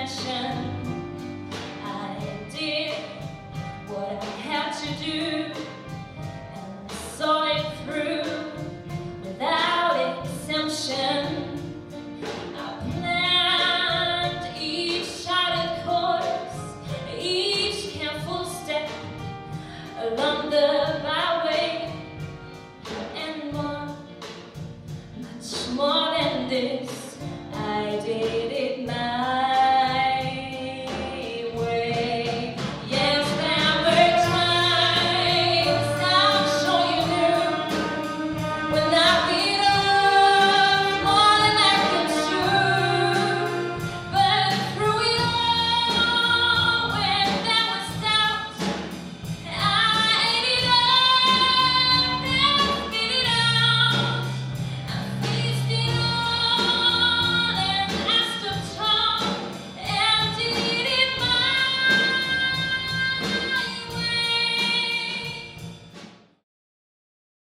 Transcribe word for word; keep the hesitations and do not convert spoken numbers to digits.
passion. I did what I had to do and saw it through without exemption. I planned each charted course, each careful step along the byway, and more, much more than this I did.